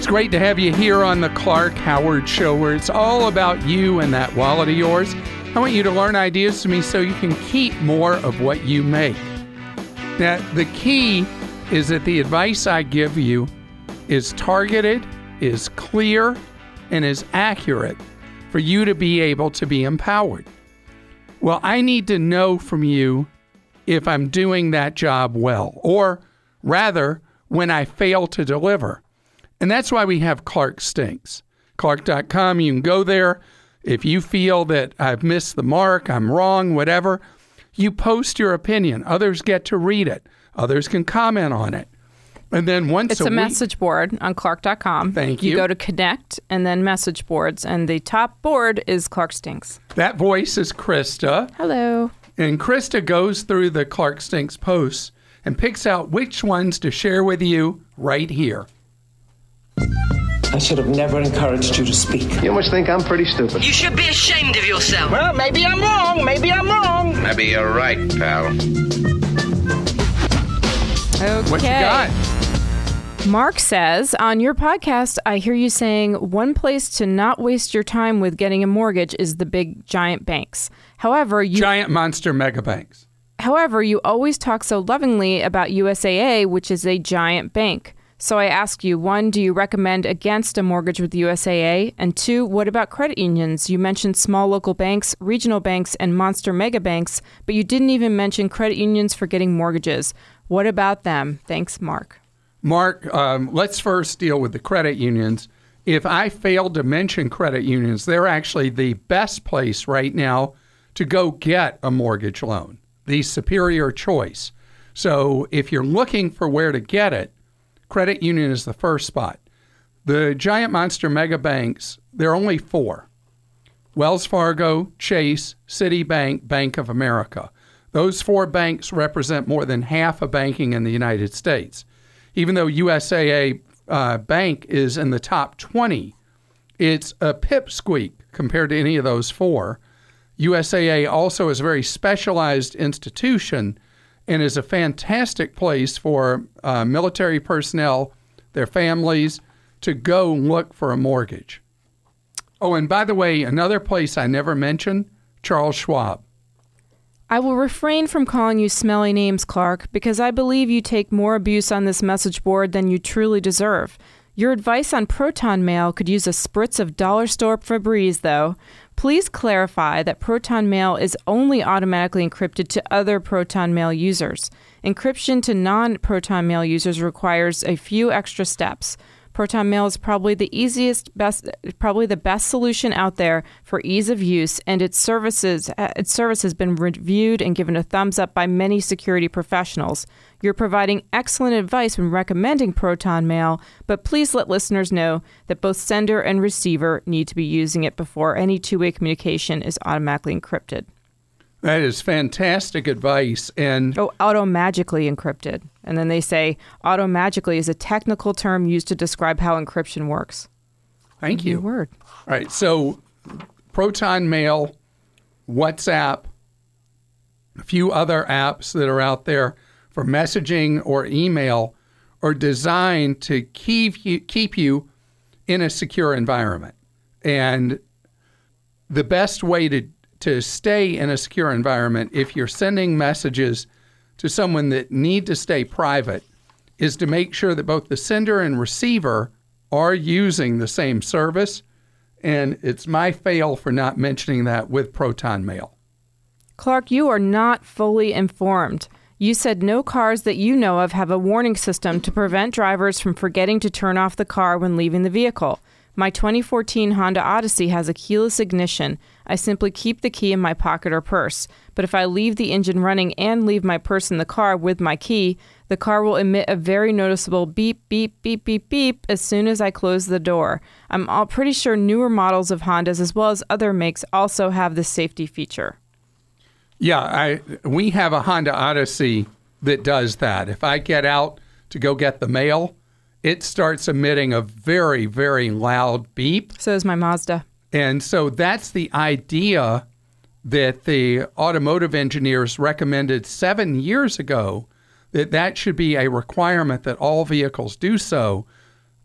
It's great to have you here on the Clark Howard Show, where it's all about you and that wallet of yours. I want you to learn ideas from me so you can keep more of what you make. Now, the key is that the advice I give you is targeted, is clear, and is accurate for you to be able to be empowered. Well, I need to know from you if I'm doing that job well, or rather, when I fail to deliver. And that's why we have Clark Stinks. Clark.com, you can go there. If you feel that I've missed the mark, I'm wrong, whatever, you post your opinion. Others get to read it. Others can comment on it. And then once a week, message board on Clark.com. Thank you. You go to Connect and then message boards. And the top board is Clark Stinks. That voice is Krista. Hello. And Krista goes through the Clark Stinks posts and picks out which ones to share with you right here. I should have never encouraged you to speak. You must think I'm pretty stupid. You should be ashamed of yourself. Well, maybe I'm wrong. Maybe I'm wrong. Maybe you're right, pal. Okay. What you got? Mark says, on your podcast, I hear you saying one place to not waste your time with getting a mortgage is the big giant banks. Giant monster mega banks. However, you always talk so lovingly about USAA, which is a giant bank. So I ask you, 1, do you recommend against a mortgage with USAA? And 2, what about credit unions? You mentioned small local banks, regional banks, and monster mega banks, but you didn't even mention credit unions for getting mortgages. What about them? Thanks, Mark. Mark, let's first deal with the credit unions. If I failed to mention credit unions, they're actually the best place right now to go get a mortgage loan, the superior choice. So if you're looking for where to get it, credit union is the first spot. The giant monster mega banks, there are only 4. Wells Fargo, Chase, Citibank, Bank of America. Those 4 banks represent more than half of banking in the United States. Even though USAA Bank is in the top 20, it's a pipsqueak compared to any of those 4. USAA also is a very specialized institution and is a fantastic place for military personnel, their families, to go look for a mortgage. Oh, and by the way, another place I never mentioned, Charles Schwab. I will refrain from calling you smelly names, Clark, because I believe you take more abuse on this message board than you truly deserve. Your advice on Proton Mail could use a spritz of dollar store Febreze, though. Please clarify that Proton Mail is only automatically encrypted to other Proton Mail users. Encryption to non-Proton Mail users requires a few extra steps. Proton Mail is probably the best solution out there for ease of use, and its service has been reviewed and given a thumbs up by many security professionals. You're providing excellent advice when recommending Proton Mail, but please let listeners know that both sender and receiver need to be using it before any two-way communication is automatically encrypted. That is fantastic advice. And auto-magically encrypted. And then they say auto-magically is a technical term used to describe how encryption works. Thank you. New word. All right. So Proton Mail, WhatsApp, a few other apps that are out there for messaging or email are designed to keep you in a secure environment. And the best way to stay in a secure environment, if you're sending messages to someone that need to stay private, is to make sure that both the sender and receiver are using the same service. And it's my fail for not mentioning that with Proton Mail. Clark, you are not fully informed. You said no cars that you know of have a warning system to prevent drivers from forgetting to turn off the car when leaving the vehicle. My 2014 Honda Odyssey has a keyless ignition. I simply keep the key in my pocket or purse. But if I leave the engine running and leave my purse in the car with my key, the car will emit a very noticeable beep, beep, beep, beep, beep as soon as I close the door. I'm pretty sure newer models of Hondas as well as other makes also have this safety feature. Yeah, we have a Honda Odyssey that does that. If I get out to go get the mail, it starts emitting a very, very loud beep. So is my Mazda. And so that's the idea that the automotive engineers recommended 7 years ago, that should be a requirement that all vehicles do so.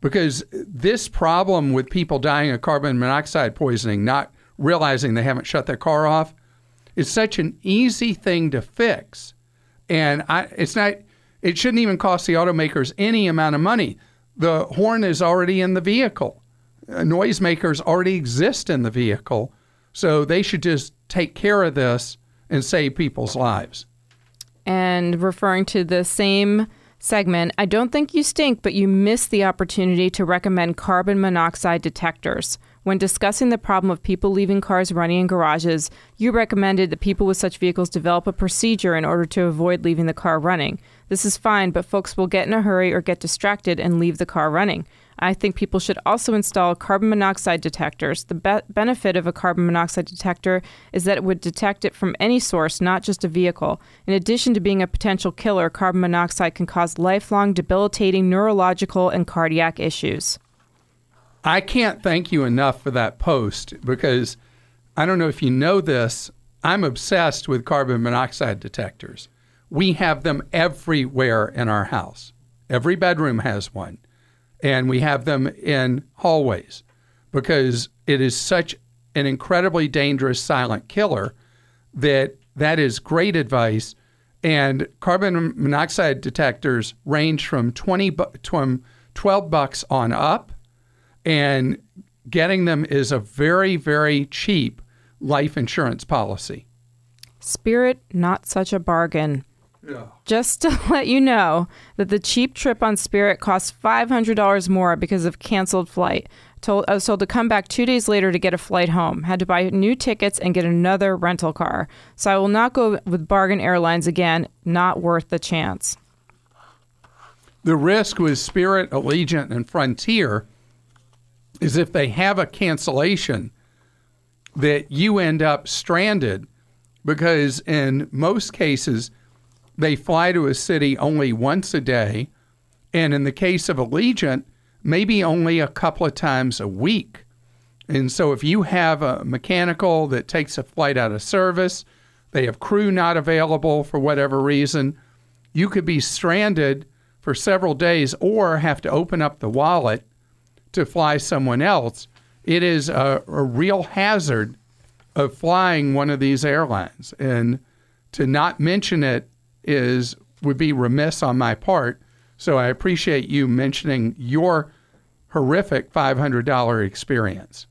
because this problem with people dying of carbon monoxide poisoning, not realizing they haven't shut their car off, is such an easy thing to fix. And it shouldn't even cost the automakers any amount of money. The horn is already in the vehicle. Noisemakers already exist in the vehicle. So they should just take care of this and save people's lives. And referring to the same segment, I don't think you stink, but you missed the opportunity to recommend carbon monoxide detectors. When discussing the problem of people leaving cars running in garages, you recommended that people with such vehicles develop a procedure in order to avoid leaving the car running. This is fine, but folks will get in a hurry or get distracted and leave the car running. I think people should also install carbon monoxide detectors. The benefit of a carbon monoxide detector is that it would detect it from any source, not just a vehicle. In addition to being a potential killer, carbon monoxide can cause lifelong debilitating neurological and cardiac issues. I can't thank you enough for that post because I don't know if you know this, I'm obsessed with carbon monoxide detectors. We have them everywhere in our house. Every bedroom has one. And we have them in hallways because it is such an incredibly dangerous silent killer that is great advice. And carbon monoxide detectors range from $12 on up. And getting them is a very, very cheap life insurance policy. Spirit, not such a bargain. Yeah. Just to let you know that the cheap trip on Spirit costs $500 more because of canceled flight. I was told to come back 2 days later to get a flight home. Had to buy new tickets and get another rental car. So I will not go with Bargain Airlines again. Not worth the chance. The risk with Spirit, Allegiant, and Frontier is if they have a cancellation that you end up stranded because in most cases they fly to a city only once a day, and in the case of Allegiant, maybe only a couple of times a week. And so if you have a mechanical that takes a flight out of service, they have crew not available for whatever reason, you could be stranded for several days or have to open up the wallet to fly someone else. It is a real hazard of flying one of these airlines. And to not mention it would be remiss on my part. So I appreciate you mentioning your horrific $500 experience.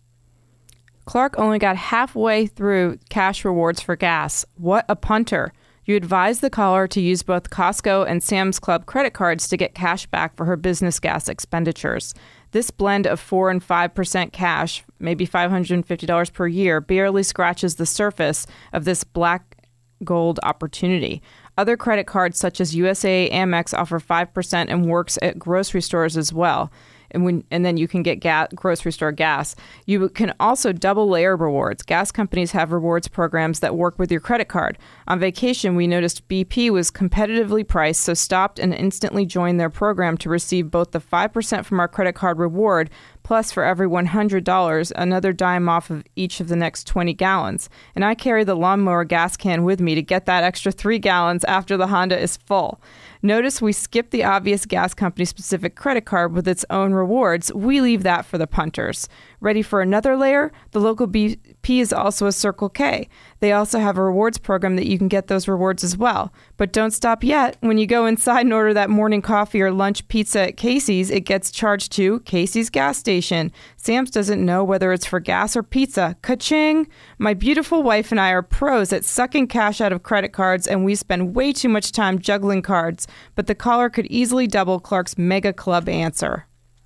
Clark only got halfway through cash rewards for gas. What a punter. You advised the caller to use both Costco and Sam's Club credit cards to get cash back for her business gas expenditures. This blend of 4% and 5% cash, maybe $550 per year, barely scratches the surface of this black gold opportunity. Other credit cards such as USA, Amex offer 5% and works at grocery stores as well. And then you can get grocery store gas. You can also double layer rewards. Gas companies have rewards programs that work with your credit card. On vacation, we noticed BP was competitively priced, so stopped and instantly joined their program to receive both the 5% from our credit card reward, plus for every $100, another dime off of each of the next 20 gallons. And I carry the lawnmower gas can with me to get that extra 3 gallons after the Honda is full. Notice we skip the obvious gas company-specific credit card with its own rewards. We leave that for the punters. Ready for another layer? The local BP is also a Circle K. They also have a rewards program that you can get those rewards as well. But don't stop yet. When you go inside and order that morning coffee or lunch pizza at Casey's, it gets charged to Casey's gas station. Sam's doesn't know whether it's for gas or pizza. Ka-ching! My beautiful wife and I are pros at sucking cash out of credit cards, and we spend way too much time juggling cards. But the caller could easily double Clark's Mega Club answer.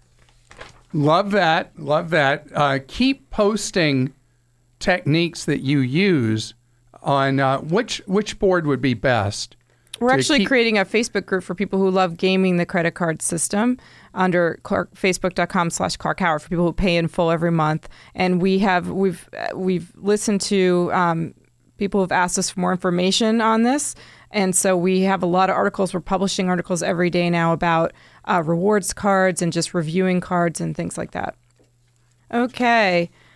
Love that. Love that. Keep posting techniques that you use on which board would be best. We're actually creating a Facebook group for people who love gaming the credit card system under facebook.com/Clark Howard for people who pay in full every month. And we've listened to people who've asked us for more information on this. And so we have a lot of articles. We're publishing articles every day now about rewards cards and just reviewing cards and things like that. Okay.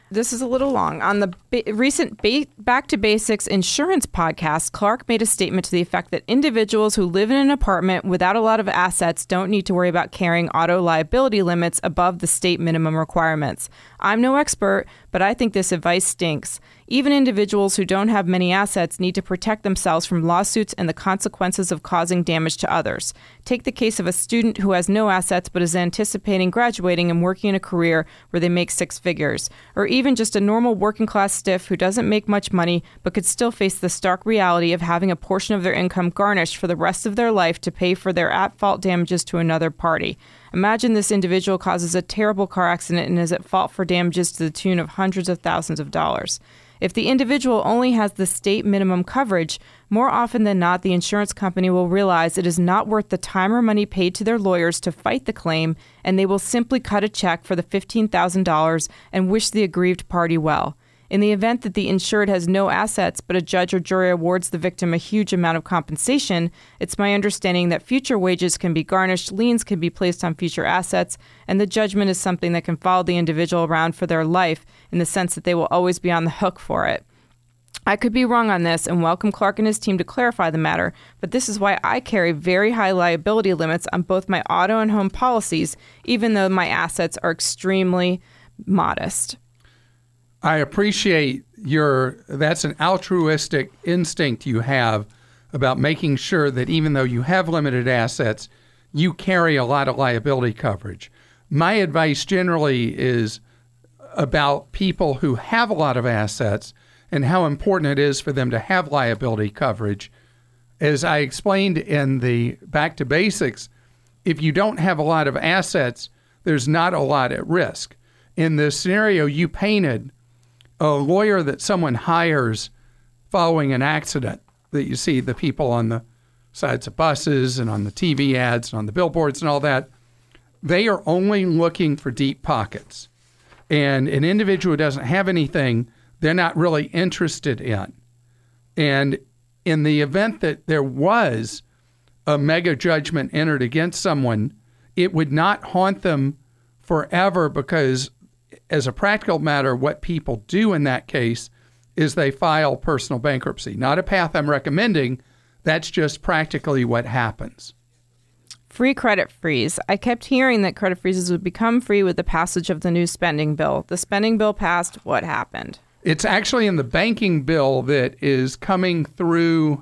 This is a little long. On the recent Back to Basics insurance podcast, Clark made a statement to the effect that individuals who live in an apartment without a lot of assets don't need to worry about carrying auto liability limits above the state minimum requirements. I'm no expert, but I think this advice stinks. Even individuals who don't have many assets need to protect themselves from lawsuits and the consequences of causing damage to others. Take the case of a student who has no assets but is anticipating graduating and working in a career where they make six figures. Or even just a normal working-class stiff who doesn't make much money but could still face the stark reality of having a portion of their income garnished for the rest of their life to pay for their at-fault damages to another party. Imagine this individual causes a terrible car accident and is at fault for damages to the tune of hundreds of thousands of dollars. If the individual only has the state minimum coverage, more often than not, the insurance company will realize it is not worth the time or money paid to their lawyers to fight the claim, and they will simply cut a check for the $15,000 and wish the aggrieved party well. In the event that the insured has no assets, but a judge or jury awards the victim a huge amount of compensation, it's my understanding that future wages can be garnished, liens can be placed on future assets, and the judgment is something that can follow the individual around for their life in the sense that they will always be on the hook for it. I could be wrong on this and welcome Clark and his team to clarify the matter, but this is why I carry very high liability limits on both my auto and home policies, even though my assets are extremely modest. I appreciate that's an altruistic instinct you have about making sure that even though you have limited assets, you carry a lot of liability coverage. My advice generally is about people who have a lot of assets and how important it is for them to have liability coverage. As I explained in the Back to Basics, if you don't have a lot of assets, there's not a lot at risk. In the scenario you painted, a lawyer that someone hires following an accident that you see the people on the sides of buses and on the TV ads and on the billboards and all that, they are only looking for deep pockets. And an individual who doesn't have anything, they're not really interested in. And in the event that there was a mega judgment entered against someone, it would not haunt them forever because as a practical matter, what people do in that case is they file personal bankruptcy. Not a path I'm recommending. That's just practically what happens. Free credit freeze. I kept hearing that credit freezes would become free with the passage of the new spending bill. The spending bill passed. What happened? It's actually in the banking bill that is coming through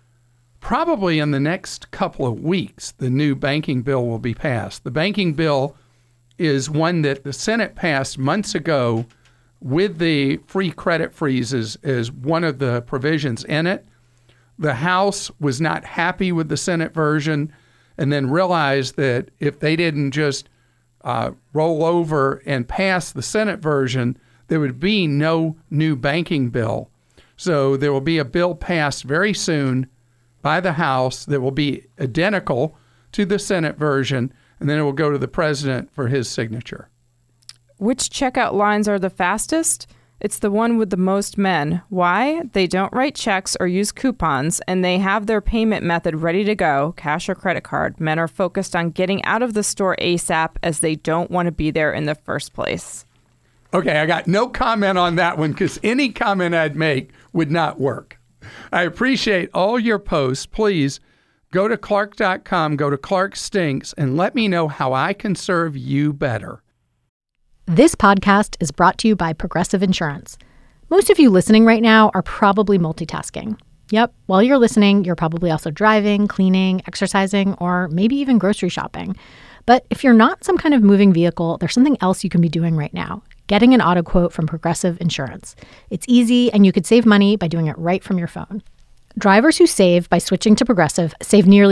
probably in the next couple of weeks. The new banking bill will be passed. The banking bill is one that the Senate passed months ago with the free credit freezes as one of the provisions in it. The House was not happy with the Senate version and then realized that if they didn't just roll over and pass the Senate version, there would be no new banking bill. So there will be a bill passed very soon by the House that will be identical to the Senate version, and then it will go to the president for his signature. Which checkout lines are the fastest? It's the one with the most men. Why? They don't write checks or use coupons, and they have their payment method ready to go, cash or credit card. Men are focused on getting out of the store ASAP as they don't want to be there in the first place. Okay, I got no comment on that one because any comment I'd make would not work. I appreciate all your posts. Please go to Clark.com, go to Clark Stinks, and let me know how I can serve you better. This podcast is brought to you by Progressive Insurance. Most of you listening right now are probably multitasking. Yep, while you're listening, you're probably also driving, cleaning, exercising, or maybe even grocery shopping. But if you're not some kind of moving vehicle, there's something else you can be doing right now. Getting an auto quote from Progressive Insurance. It's easy, and you could save money by doing it right from your phone. Drivers who save by switching to Progressive save nearly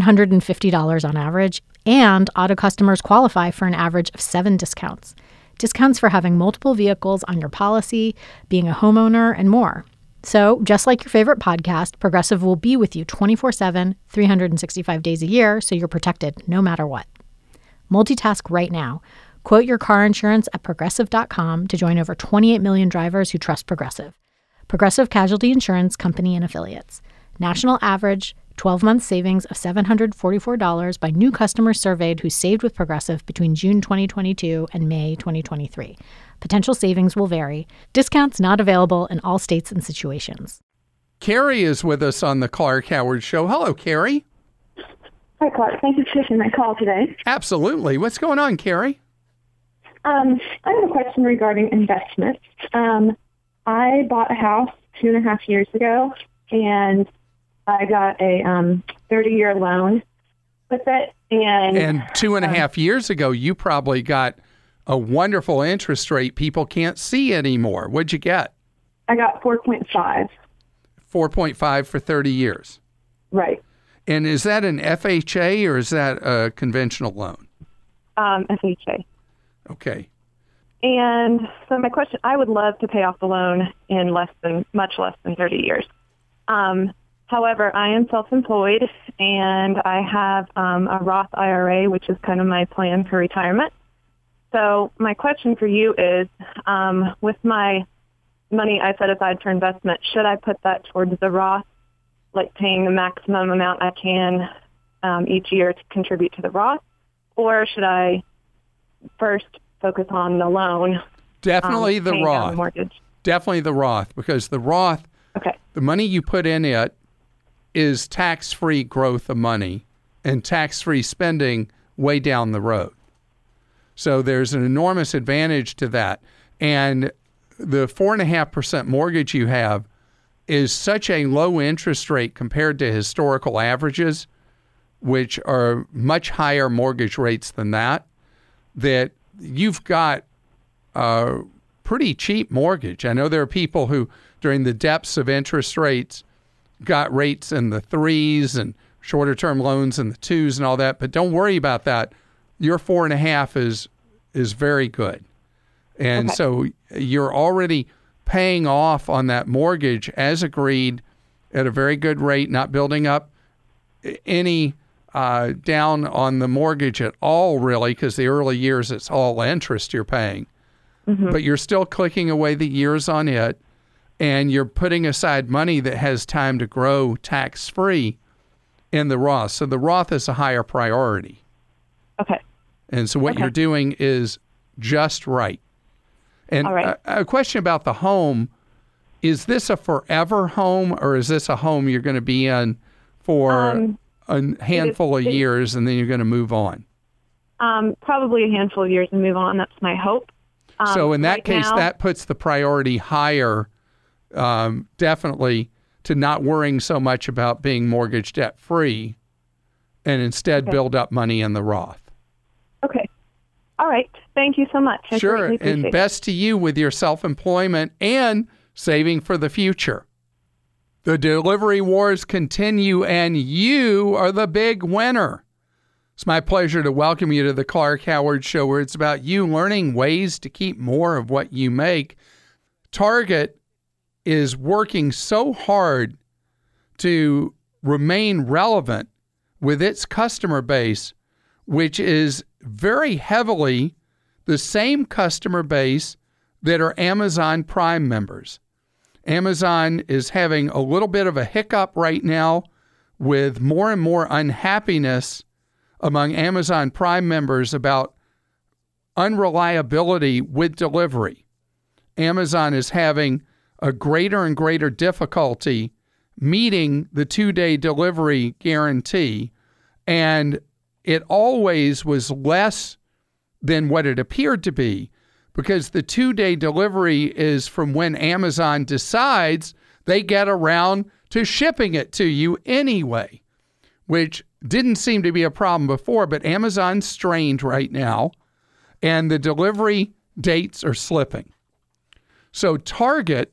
$750 on average, and auto customers qualify for an average of 7 discounts. Discounts for having multiple vehicles on your policy, being a homeowner, and more. So, just like your favorite podcast, Progressive will be with you 24/7, 365 days a year, so you're protected no matter what. Multitask right now. Quote your car insurance at Progressive.com to join over 28 million drivers who trust Progressive. Progressive Casualty Insurance Company and Affiliates. National average 12-month savings of $744 by new customers surveyed who saved with Progressive between June 2022 and May 2023. Potential savings will vary. Discounts not available in all states and situations. Carrie is with us on the Clark Howard Show. Hello, Carrie. Hi, Clark. Thank you for taking my call today. Absolutely. What's going on, Carrie? I have a question regarding investments. I bought a house 2.5 years ago, and I got a 30-year loan with it. And 2.5 years ago, you probably got a wonderful interest rate people can't see anymore. What'd you get? I got 4.5. 4.5 for 30 years. Right. And is that an FHA or is that a conventional loan? FHA. Okay. And so my question, I would love to pay off the loan in much less than 30 years. However, I am self-employed and I have a Roth IRA, which is kind of my plan for retirement. So my question for you is, with my money I set aside for investment, should I put that towards the Roth, like paying the maximum amount I can each year to contribute to the Roth, or should I first focus on the loan? Definitely the Roth. The mortgage. Definitely the Roth, because the Roth, okay, the money you put in it is tax-free growth of money and tax-free spending way down the road. So there's an enormous advantage to that. And the 4.5% mortgage you have is such a low interest rate compared to historical averages, which are much higher mortgage rates than that, that you've got a pretty cheap mortgage. I know there are people who, during the depths of interest rates, got rates in the 3s and shorter-term loans in the 2s and all that, but don't worry about that. Your 4.5 is very good. And okay, so you're already paying off on that mortgage as agreed at a very good rate, not building up any down on the mortgage at all, really, because the early years, it's all interest you're paying. Mm-hmm. But you're still clicking away the years on it, and you're putting aside money that has time to grow tax-free in the Roth. So the Roth is a higher priority. Okay. And so what Okay. you're doing is just right. And All right. a question about the home, is this a forever home, or is this a home you're going to be in for a handful of years and then you're going to move on? Probably a handful of years and move on. That's my hope. So in that right case, now, that puts the priority higher, definitely, to not worrying so much about being mortgage debt free and instead okay, build up money in the Roth. Okay. All right. Thank you so much. I Sure. greatly appreciate And it. best to you with your self-employment and saving for the future. The delivery wars continue, and you are the big winner. It's my pleasure to welcome you to the Clark Howard Show, where it's about you learning ways to keep more of what you make. Target is working so hard to remain relevant with its customer base, which is very heavily the same customer base that are Amazon Prime members. Amazon is having a little bit of a hiccup right now with more and more unhappiness among Amazon Prime members about unreliability with delivery. Amazon is having a greater and greater difficulty meeting the 2-day delivery guarantee, and it always was less than what it appeared to be, because the 2-day delivery is from when Amazon decides they get around to shipping it to you anyway, which didn't seem to be a problem before, but Amazon's strained right now, and the delivery dates are slipping. So Target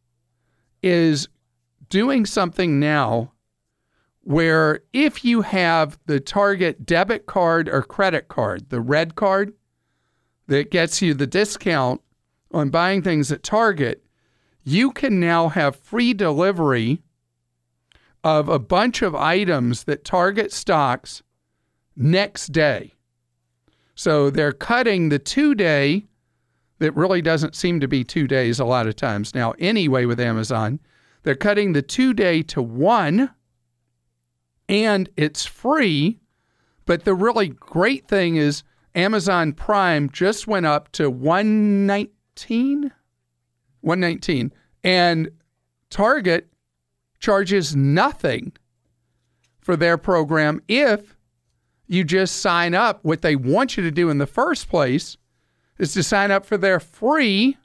is doing something now where if you have the Target debit card or credit card, the red card that gets you the discount on buying things at Target, you can now have free delivery of a bunch of items that Target stocks next day. So they're cutting the 2-day, that really doesn't seem to be 2 days a lot of times now anyway with Amazon. They're cutting the 2-day to 1, and it's free. But the really great thing is Amazon Prime just went up to $119, and Target charges nothing for their program if you just sign up. What they want you to do in the first place is to sign up for their free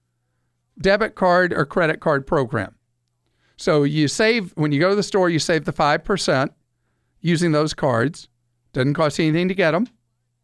debit card or credit card program. So you save, when you go to the store, you save the 5% using those cards. Doesn't cost you anything to get them.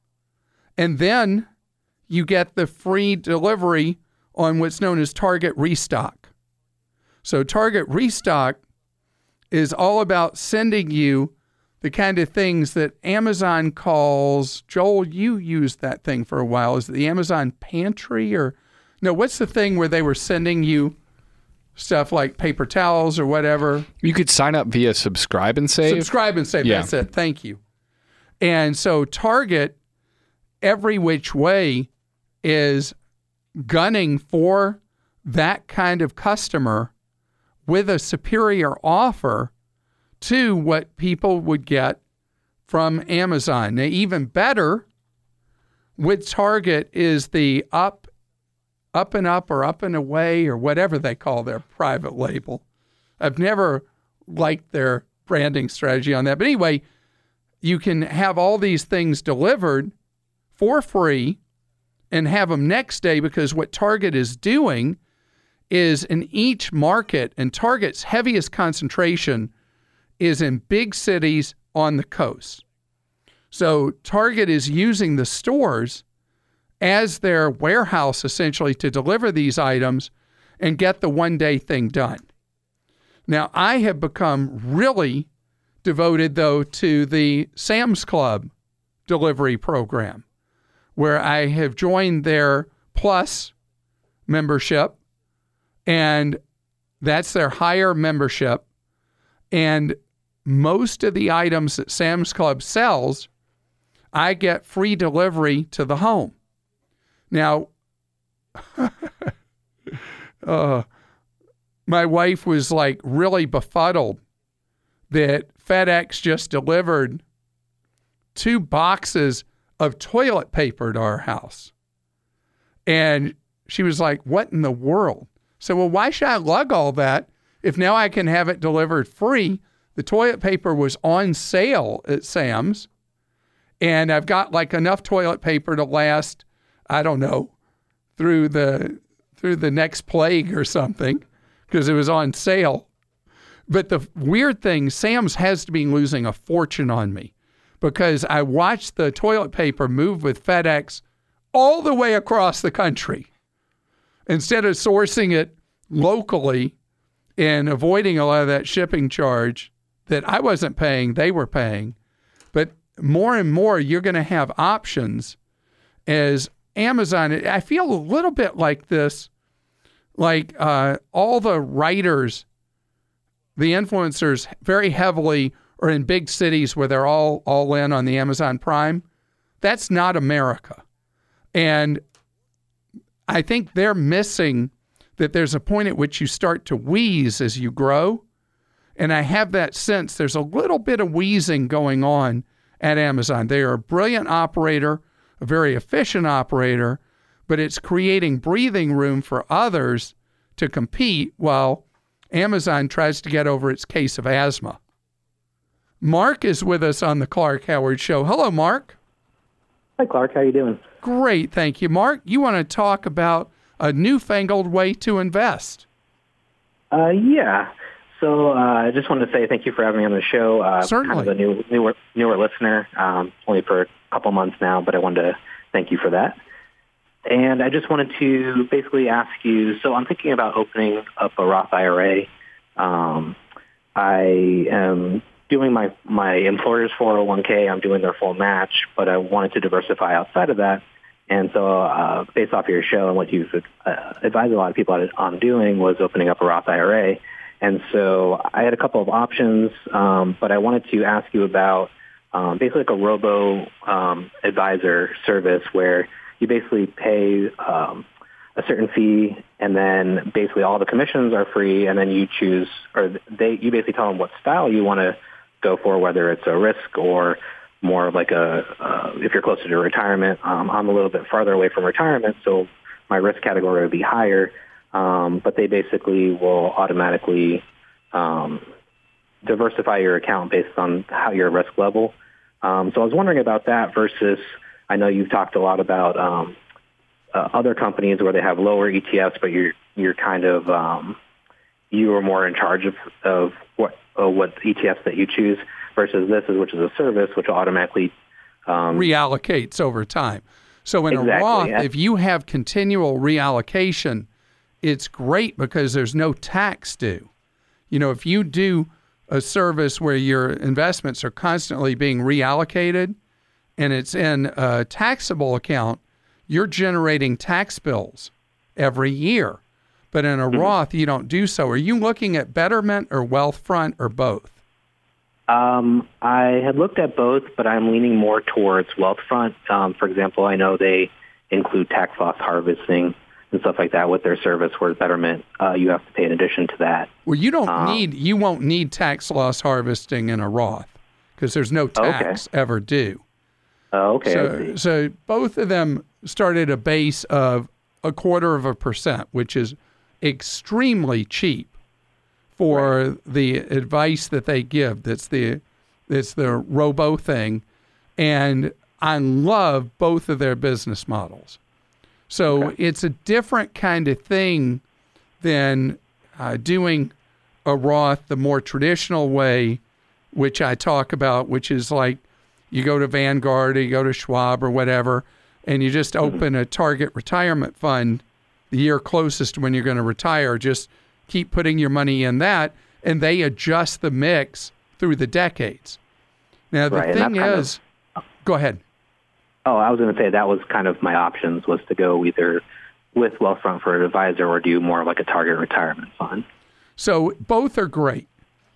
And then you get the free delivery on what's known as Target Restock. So Target Restock is all about sending you the kind of things that Amazon calls, Joel, you used that thing for a while. Is it the Amazon Pantry or, no, what's the thing where they were sending you stuff like paper towels or whatever? You could sign up via Subscribe and Save. Subscribe and Save, yeah. That's it. Thank you. And so Target, every which way, is gunning for that kind of customer with a superior offer to what people would get from Amazon. Now, even better with Target is the up and up or up and away or whatever they call their private label. I've never liked their branding strategy on that. But anyway, you can have all these things delivered for free and have them next day, because what Target is doing is in each market, and Target's heaviest concentration is in big cities on the coast. So Target is using the stores as their warehouse essentially to deliver these items and get the one-day thing done. Now, I have become really devoted, though, to the Sam's Club delivery program, where I have joined their Plus membership, and that's their higher membership. And most of the items that Sam's Club sells, I get free delivery to the home. Now, my wife was like really befuddled that FedEx just delivered 2 boxes of toilet paper to our house. And she was like, what in the world? So, well, why should I lug all that if now I can have it delivered free? The toilet paper was on sale at Sam's, and I've got like enough toilet paper to last, I don't know, through the next plague or something, because it was on sale. But the weird thing, Sam's has to be losing a fortune on me, because I watched the toilet paper move with FedEx all the way across the country. Instead of sourcing it locally and avoiding a lot of that shipping charge that I wasn't paying, they were paying. But more and more, you're going to have options as Amazon. I feel a little bit like this, like all the writers, the influencers very heavily are in big cities where they're all in on the Amazon Prime. That's not America. And I think they're missing that there's a point at which you start to wheeze as you grow. And I have that sense there's a little bit of wheezing going on at Amazon. They are a brilliant operator, a very efficient operator, but it's creating breathing room for others to compete while Amazon tries to get over its case of asthma. Mark is with us on the Clark Howard Show. Hello, Mark. Hi, Clark. How you doing? Great, thank you. Mark, you want to talk about a newfangled way to invest? Yeah. So I just wanted to say thank you for having me on the show. Certainly. Kind of a newer listener, only for a couple months now, but I wanted to thank you for that. And I just wanted to basically ask you, so I'm thinking about opening up a Roth IRA. I am doing my employer's 401k. I'm doing their full match, but I wanted to diversify outside of that. And so based off of your show and what you've advised a lot of people on doing was opening up a Roth IRA. And so I had a couple of options, but I wanted to ask you about basically like a robo-advisor service where you basically pay a certain fee, and then basically all the commissions are free, and then you choose, or you basically tell them what style you want to go for, whether it's a risk or more of like if you're closer to retirement. I'm a little bit farther away from retirement, so my risk category would be higher. But they basically will automatically diversify your account based on how your risk level. So I was wondering about that versus, I know you've talked a lot about other companies where they have lower ETFs, but you're kind of you are more in charge of what ETFs that you choose versus which is a service which will automatically reallocates over time. So in a Roth, if you have continual reallocation, it's great because there's no tax due. You know, if you do a service where your investments are constantly being reallocated and it's in a taxable account, you're generating tax bills every year. But in a Roth, you don't do so. Are you looking at Betterment or Wealthfront or both? I had looked at both, but I'm leaning more towards Wealthfront. For example, I know they include tax loss harvesting and stuff like that with their service, whereas Betterment, you have to pay in addition to that. Well, you won't need tax loss harvesting in a Roth because there's no tax ever due. Oh, okay. So both of them start at a base of 0.25%, which is extremely cheap for the advice that they give. It's the robo thing, and I love both of their business models. So it's a different kind of thing than doing a Roth the more traditional way, which I talk about, which is like you go to Vanguard or you go to Schwab or whatever, and you just open a target retirement fund the year closest to when you're going to retire. Just keep putting your money in that, and they adjust the mix through the decades. Now, the thing is, go ahead. Oh, I was going to say that was kind of my options, was to go either with Wealthfront for an advisor or do more like a target retirement fund. So both are great,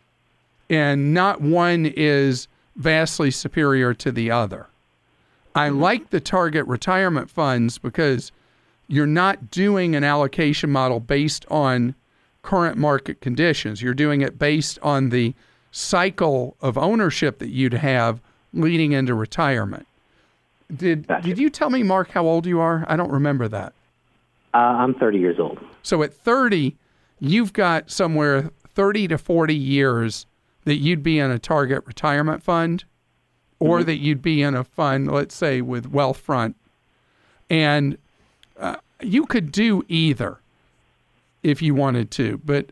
and not one is vastly superior to the other. I like the target retirement funds because you're not doing an allocation model based on current market conditions. You're doing it based on the cycle of ownership that you'd have leading into retirement. Did you tell me, Mark, how old you are? I don't remember that. I'm 30 years old. So at 30, you've got somewhere 30 to 40 years that you'd be in a target retirement fund or that you'd be in a fund, let's say, with Wealthfront. And you could do either if you wanted to. But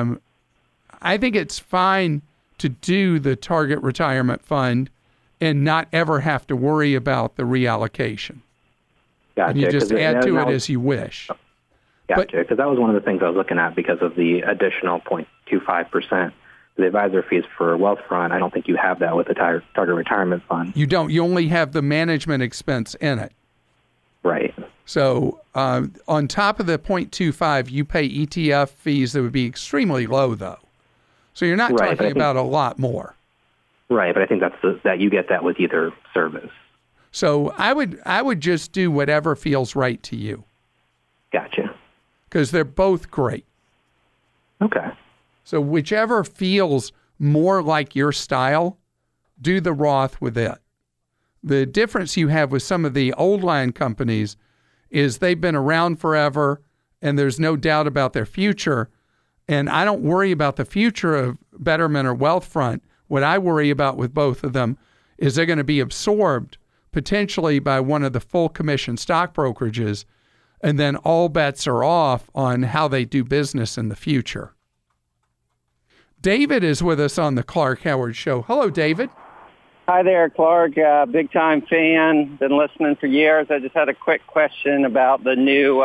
I think it's fine to do the target retirement fund and not ever have to worry about the reallocation. Gotcha. And you just add to it as you wish. Gotcha, because that was one of the things I was looking at because of the additional 0.25%. The advisor fees for Wealthfront, I don't think you have that with a target retirement fund. You don't. You only have the management expense in it. Right. So on top of the 0.25, you pay ETF fees that would be extremely low, though. So you're not talking about a lot more. Right, but I think that you get that with either service. So I would just do whatever feels right to you. Gotcha. Because they're both great. Okay. So whichever feels more like your style, do the Roth with it. The difference you have with some of the old line companies is they've been around forever and there's no doubt about their future. And I don't worry about the future of Betterment or Wealthfront. What I worry about with both of them is they're going to be absorbed potentially by one of the full commission stock brokerages, and then all bets are off on how they do business in the future. David is with us on the Clark Howard Show. Hello, David. Hi there, Clark. Big time fan. Been listening for years. I just had a quick question about the new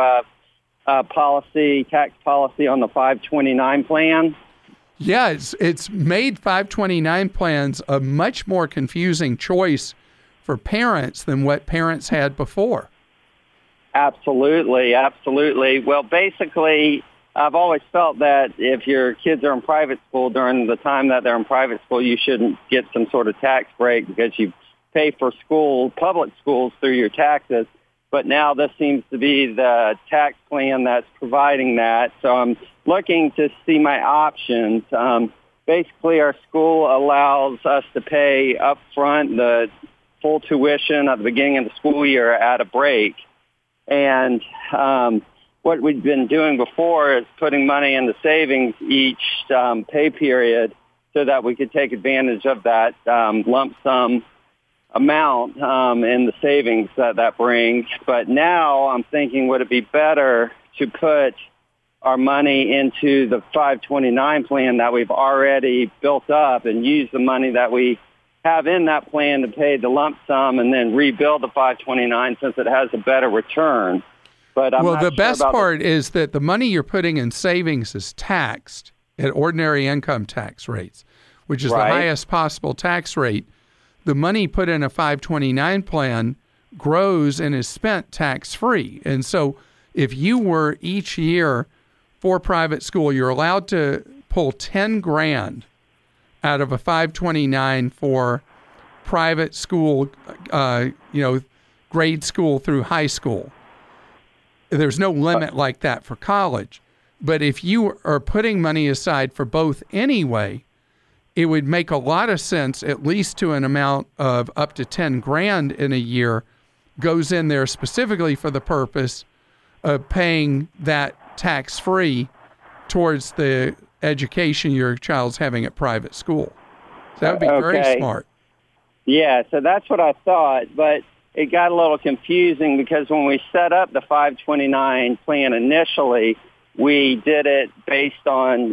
tax policy on the 529 plan. Yeah, it's made 529 plans a much more confusing choice for parents than what parents had before. Absolutely, absolutely. Well, basically, I've always felt that if your kids are in private school during the time that they're in private school, you shouldn't get some sort of tax break because you pay for public schools through your taxes. But now this seems to be the tax plan that's providing that. So I'm looking to see my options. basically our school allows us to pay up front the full tuition at the beginning of the school year at a break. And what we'd been doing before is putting money into savings each pay period so that we could take advantage of that lump sum amount in the savings that brings. But now I'm thinking, would it be better to put our money into the 529 plan that we've already built up and use the money that we have in that plan to pay the lump sum and then rebuild the 529 since it has a better return? But I'm well, not the sure best about part is that the money you're putting in savings is taxed at ordinary income tax rates, which is Right. the highest possible tax rate. The money put in a 529 plan grows and is spent tax-free. And so if you were each year for private school, you're allowed to pull $10,000 out of a 529 for private school, grade school through high school. There's no limit like that for college. But if you are putting money aside for both anyway, it would make a lot of sense, at least to an amount of up to $10,000 in a year, goes in there specifically for the purpose of paying that tax-free towards the education your child's having at private school. So that would be very smart. Yeah, so that's what I thought, but it got a little confusing because when we set up the 529 plan initially, we did it based on,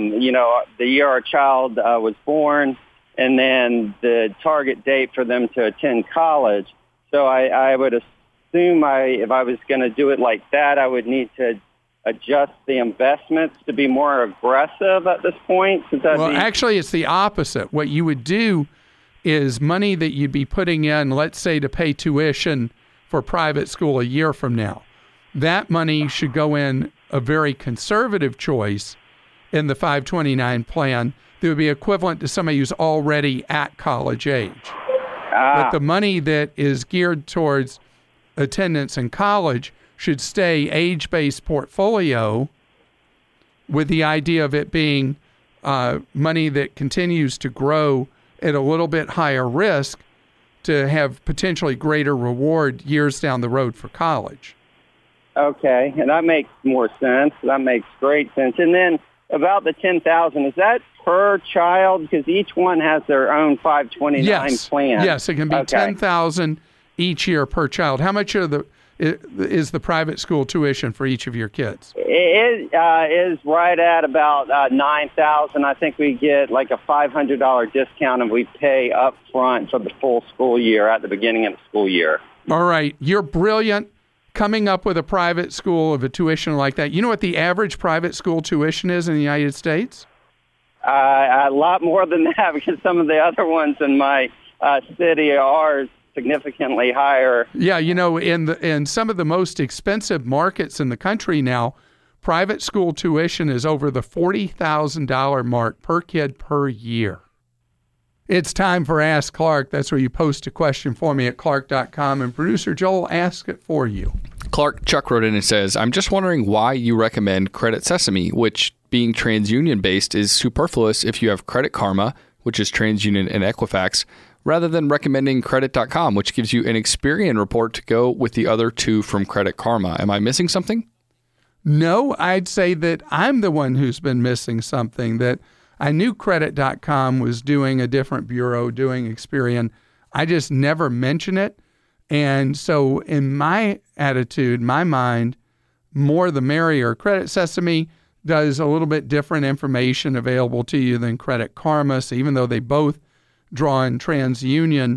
the year our child was born and then the target date for them to attend college. So I would assume if I was going to do it like that, I would need to adjust the investments to be more aggressive at this point. Actually, it's the opposite. What you would do is money that you'd be putting in, let's say, to pay tuition for private school a year from now. That money should go in a very conservative choice in the 529 plan that would be equivalent to somebody who's already at college age. But the money that is geared towards attendance in college should stay age-based portfolio with the idea of it being money that continues to grow at a little bit higher risk to have potentially greater reward years down the road for college. Okay, and that makes more sense. That makes great sense. And then about the $10,000, is that per child? Because each one has their own 529 plan. Yes, it can be $10,000 each year per child. How much is the private school tuition for each of your kids? It is right at about $9,000. I think we get like a $500 discount, and we pay up front for the full school year at the beginning of the school year. All right, you're brilliant. Coming up with a private school of a tuition like that. You know what the average private school tuition is in the United States? A lot more than that, because some of the other ones in my city are significantly higher. Yeah, in some of the most expensive markets in the country now, private school tuition is over the $40,000 mark per kid per year. It's time for Ask Clark. That's where you post a question for me at clark.com, and producer Joel asks it for you. Clark, Chuck wrote in and says, I'm just wondering why you recommend Credit Sesame, which, being TransUnion-based, is superfluous if you have Credit Karma, which is TransUnion and Equifax, rather than recommending Credit.com, which gives you an Experian report to go with the other two from Credit Karma. Am I missing something? No, I'd say that I'm the one who's been missing something, that I knew Credit.com was doing a different bureau, doing Experian. I just never mention it. And so in my attitude, my mind, more the merrier. Credit Sesame does a little bit different information available to you than Credit Karma. So even though they both draw in TransUnion,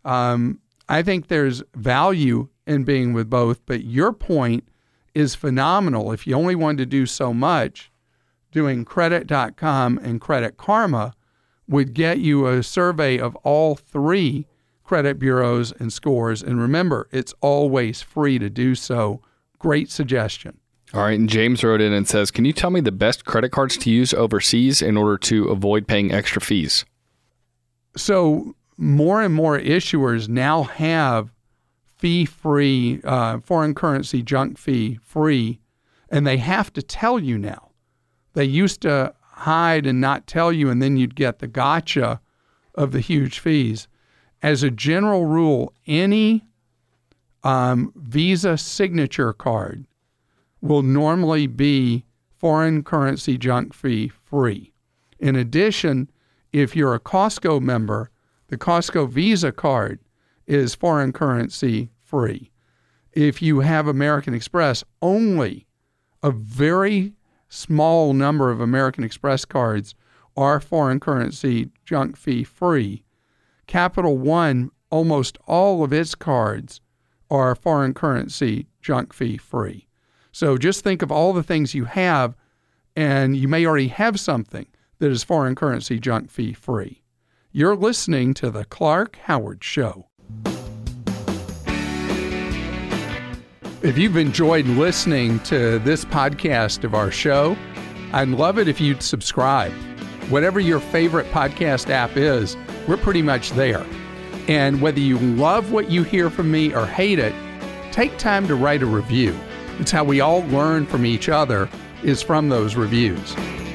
I think there's value in being with both. But your point is phenomenal. If you only wanted to do so much, doing Credit.com and Credit Karma would get you a survey of all three credit bureaus and scores. And remember, it's always free to do so. Great suggestion. All right, and James wrote in and says, can you tell me the best credit cards to use overseas in order to avoid paying extra fees? So more and more issuers now have fee-free, foreign currency junk fee-free, and they have to tell you now. They used to hide and not tell you, and then you'd get the gotcha of the huge fees. As a general rule, any Visa signature card will normally be foreign currency junk fee free. In addition, if you're a Costco member, the Costco Visa card is foreign currency free. If you have American Express, only a very small number of American Express cards are foreign currency junk fee free. Capital One, almost all of its cards are foreign currency junk fee free. So just think of all the things you have, and you may already have something that is foreign currency junk fee free. You're listening to The Clark Howard Show. If you've enjoyed listening to this podcast of our show, I'd love it if you'd subscribe. Whatever your favorite podcast app is, we're pretty much there. And whether you love what you hear from me or hate it, take time to write a review. It's how we all learn from each other, is from those reviews.